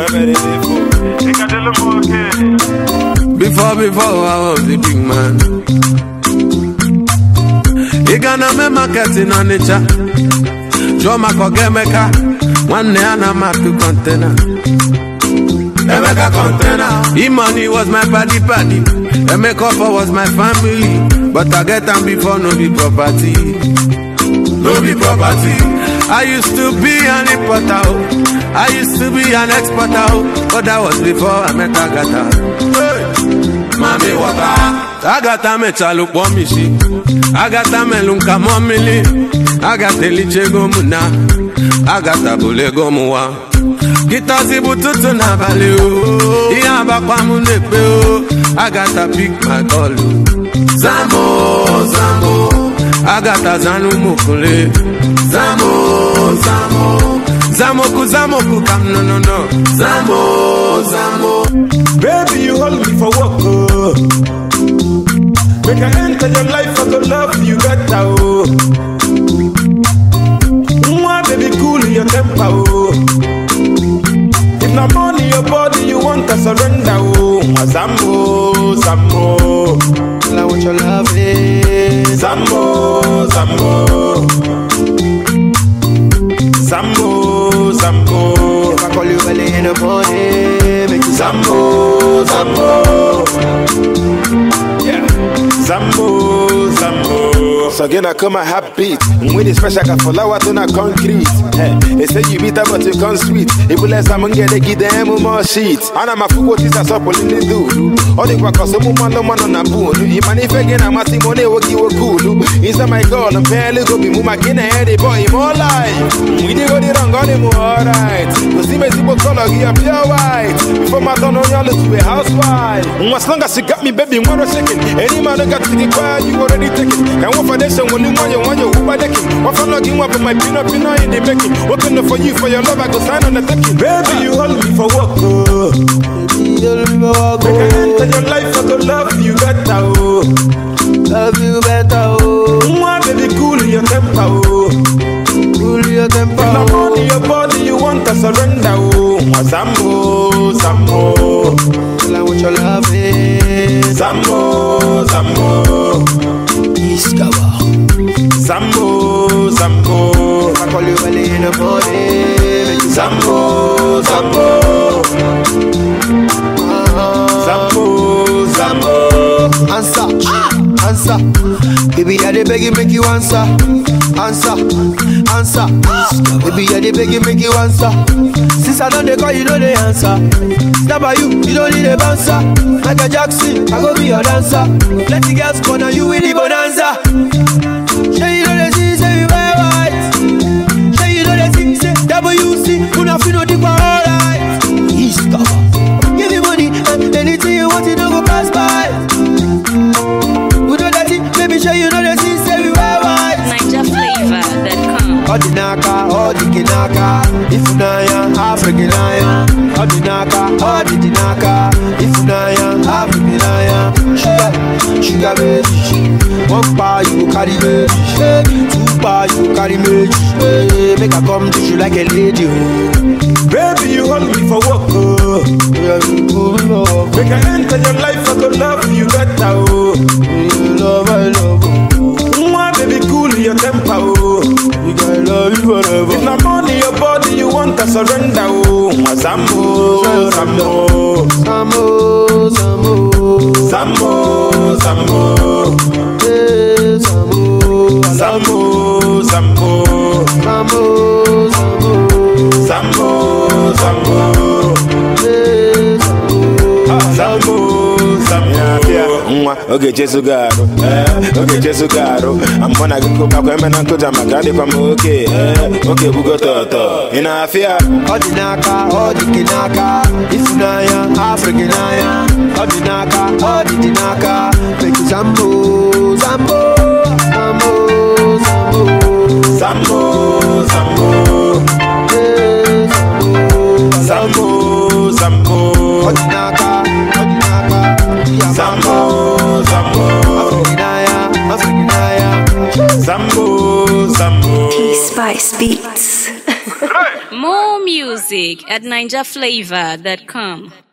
Before I was the big man. You gonna make marketing on nature. Joe Makogemeka, one day I'm a container. Emeka container. E-money was my paddy. Emeka was my family. But I get them before no be property. No be property. I used to be an importer. I used to be an exporter. But that was before I met Agatha. Hey. Mami water. Agatha me chalu kwa mishi. Agatha me lunka momili. Agatha liche gomuna. Agatha bule gomuwa. Gitazi bututu na valeo. Iyamba kwa munepeo. Agatha pick my call. Zambo. Agatha zanu mukule. Zamoku, come no. Zamo. Baby, you hold me for work, oh. Make I enter your life, I go love you better, oh. Baby, cool your temper, oh. If not money, your body, you want to surrender, oh. Zambo. I want your love, Zambo. If I call you early in the morning, make you Zambo. Yeah. Zambo. So again I come a happy beat. When it's fresh I got follow out on a concrete. Hey, they say you bitter but you come sweet. If you let someone get a give them more sheets. And I'm a fool this as up in the do. All the work so man on a boon. If I again I'm a money will give a cool. Inside my girl and barely go be move again head a boy more life. We did go the wrong got him alright. You see my people color here pure white. Before my son on y'all to a housewife. As long as you got me baby one second. Any man got to get quiet you already take it. And what for this when you want your Uber decking. What for logging up with my peanut in the making. Working for you for your love I go sign on the decking. Baby you hold me for work, oh. Make I enter your life I go love you better, oh. Love you better, oh. Baby cool your temper, oh. Cool your temper. If not money your body you want to surrender, oh. Zambo. I want your love, Zambo. Zambo. If I call you early in the morning, make you Zambo. Answer. Baby, I dey beg you, make you answer. Baby, I dey beg you, make you answer. Since I don't dey call, you know the answer. Stop by you don't need a bouncer. Michael Jackson, I go be your dancer. Let the girls come on you with the bonanza. Say you know the things, say you wear white. Say you know the things, say WC. You know if you know the alright. East cover. Give me money and anything you want, you don't go pass by. Baby, show you know the things say we wear white. NigerFlavor.com. All the kinaka. If you know African iron. All the dinaka. If you know African iron. Sugar baby. 1 bar you carry baby. 2 bar you carry me. Make I come to you like a lady. Baby, you hold me for work, oh. Make I enter your life, I go love you better, oh. I love. Baby, cool your temper, oh. You gotta love you forever. If not money, your body, you want to surrender, oh. Zambo. Okay, Jesugaro. I'm gonna go back when I'm good. I'm okay. Okay, we go to in a fear. All the kinaka. If you know African iron. All the dinaka. Make you Zambo. P Spice Beats. More music at NinjaFlavor.com.